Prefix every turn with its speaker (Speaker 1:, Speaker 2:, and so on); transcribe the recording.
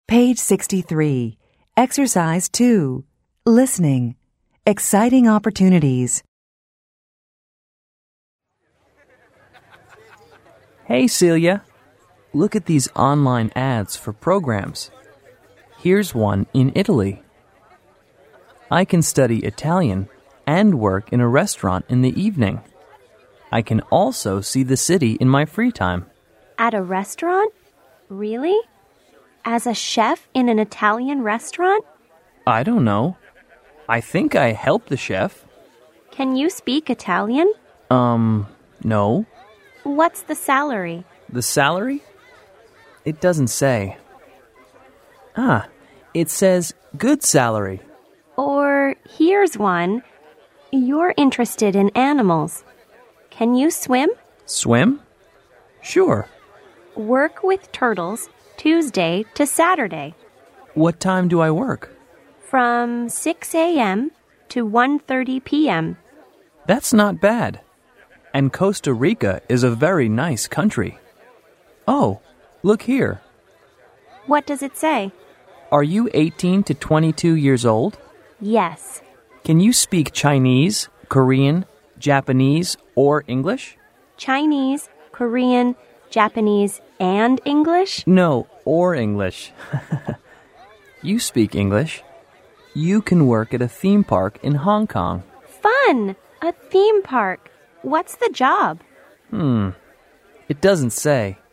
Speaker 1: Page 63. Exercise 2. Listening. Exciting opportunities.
Speaker 2: Hey, Celia. Look at these online ads for programs. Here's one in Italy. I can study Italian and work in a restaurant in the evening. I can also see the city in my free time.
Speaker 3: At a restaurant? Really? As a chef in an Italian restaurant?
Speaker 2: I don't know. I think I help the chef.
Speaker 3: Can you speak Italian?
Speaker 2: No.
Speaker 3: What's the salary?
Speaker 2: The salary? It doesn't say. It says good salary.
Speaker 3: Or here's one. You're interested in animals. Can you swim?
Speaker 2: Swim? Sure.
Speaker 3: Work with turtles Tuesday to Saturday.
Speaker 2: What time do I work?
Speaker 3: From 6 a.m. to 1:30 p.m.
Speaker 2: That's not bad. And Costa Rica is a very nice country. Oh, look here.
Speaker 3: What does it say?
Speaker 2: Are you 18 to 22 years old?
Speaker 3: Yes.
Speaker 2: Can you speak Chinese, Korean, Japanese, or English?
Speaker 3: Chinese, Korean, Japanese, and English?
Speaker 2: No, or English. You speak English. You can work at a theme park in Hong Kong.
Speaker 3: Fun! A theme park. What's the job?
Speaker 2: It doesn't say.